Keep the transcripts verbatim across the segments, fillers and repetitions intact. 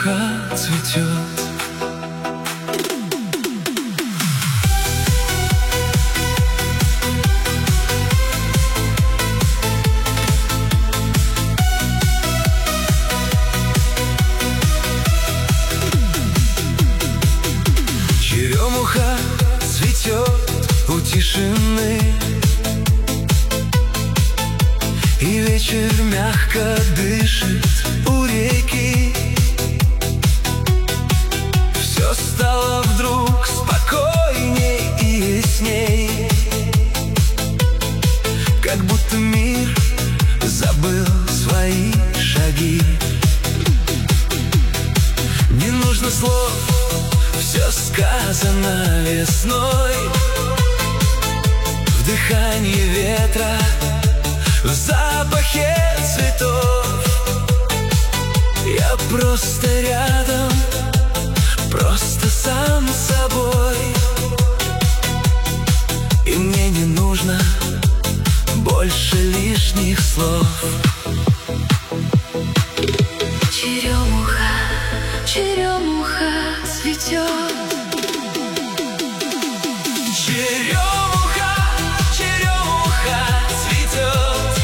черемуха цветет. Черемуха цветет у тишины, и вечер мягко дышит у реки. Все стало вдруг спокойней и ясней, как будто мир забыл свои шаги. Не нужно слов, все сказано весной, в дыхании ветра, в запахе цветов. Я просто рядом, просто сам собой, и мне не нужно больше лишних слов. Черемуха, черемуха цветет. Черемуха, черемуха цветет,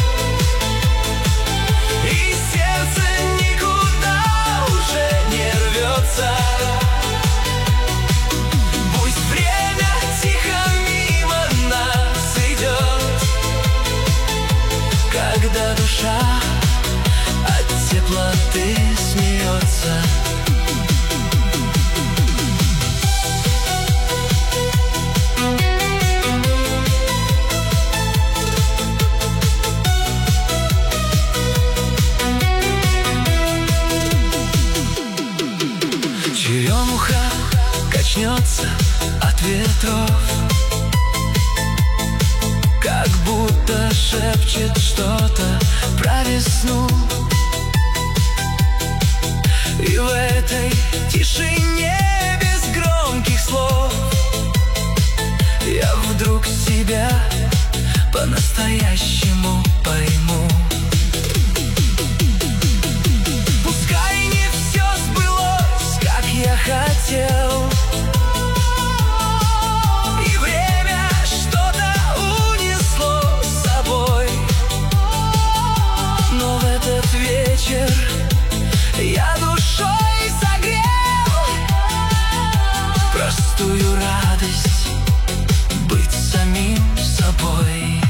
и сердце никуда уже не рвется. Пусть время тихо мимо нас идет, когда душа от теплоты смеется. Черемуха качнется от ветров, как будто шепчет что-то про весну. И в этой тишине без громких слов я вдруг себя по-настоящему пойму. Пускай не все сбылось, как я хотел, и время что-то унесло с собой, но в этот вечер я душой согрел простую радость быть самим собой.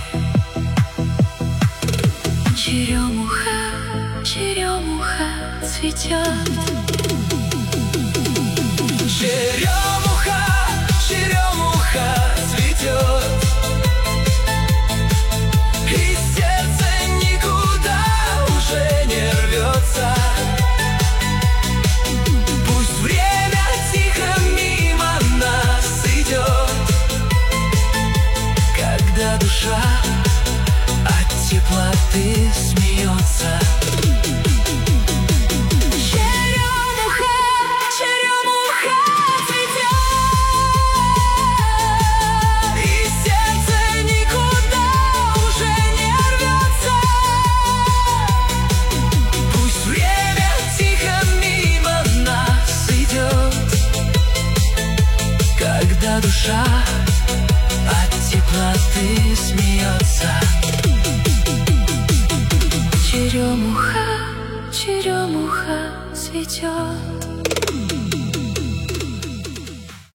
Черемуха, черемуха цветет. Черемуха, черемуха цветет, и сердце никуда уже не рвется. Пусть время тихо мимо нас идет, когда душа от теплоты смеется. Черемуха, черемуха цветет, И сердце никуда уже не рвется. Пусть время тихо мимо нас идет, когда душа от теплоты смеется. черемуха, черемуха цветет.